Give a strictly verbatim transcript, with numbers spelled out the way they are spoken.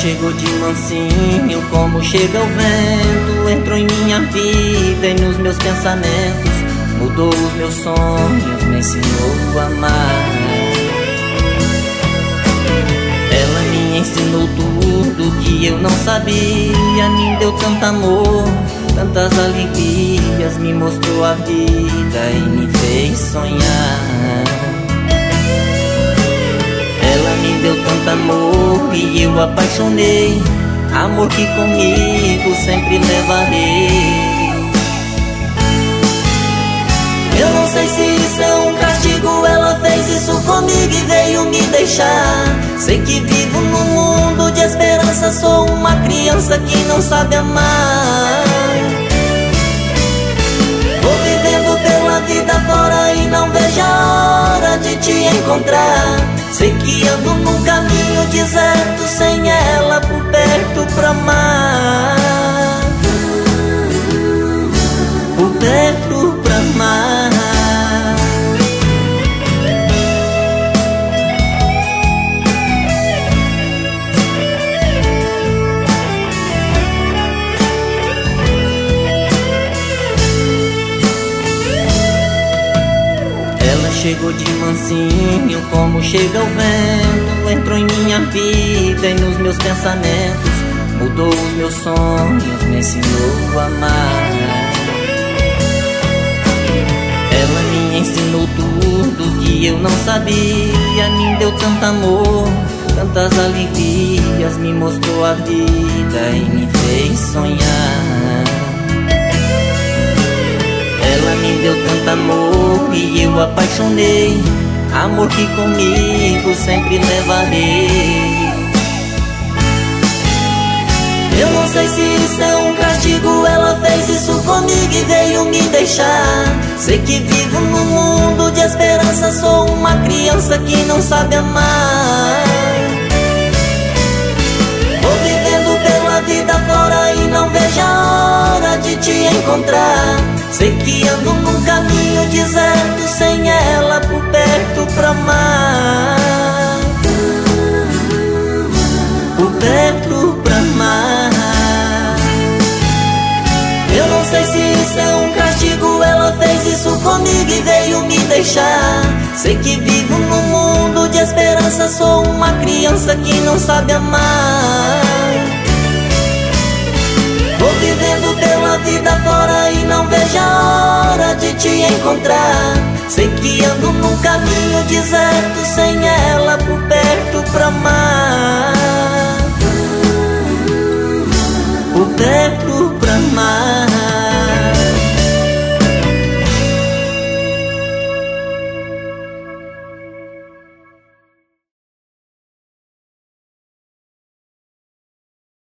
chegou de mansinho, como chega o vento. Entrou em minha vida e nos meus pensamentos, mudou os meus sonhos, me ensinou a amar. Ela me ensinou tudo que eu não sabia, me deu tanto amor, tantas alegrias, me mostrou a vida e me fez sonhar. Ela me deu tanto amor e eu apaixonei, amor que comigo sempre levarei. Eu não sei se isso é um castigo, ela fez isso comigo e veio me deixar. Sei que vivo num mundo de esperança, sou uma criança que não sabe amar. Vou vivendo pela vida fora e não vejo a hora de te encontrar. Sei que ando num caminho deserto, sem ela por perto pra amar. Por perto pra amar. Ela chegou de mansinho, como chega o vento. Entrou em minha vida e nos meus pensamentos, mudou os meus sonhos, me ensinou a amar. Ela me ensinou tudo que eu não sabia, me deu tanto amor, tantas alegrias, me mostrou a vida e me fez sonhar. Ela me deu tanto amor e eu apaixonei, amor que comigo sempre levarei. Eu não sei se isso é um castigo, ela fez isso comigo e veio me deixar. Sei que vivo num mundo de esperança, sou uma criança que não sabe amar. Vou vivendo pela vida fora e não vejo a hora de te encontrar. Sei que ando num caminho deserto, sem ela por perto pra amar. Por perto pra amar. Eu não sei se isso é um castigo, ela fez isso comigo e veio me deixar. Sei que vivo num mundo de esperança, sou uma criança que não sabe amar. Vou vivendo pela vida fora e não vejo a hora de te encontrar. Sei que ando num caminho deserto, sem ela por perto pra amar.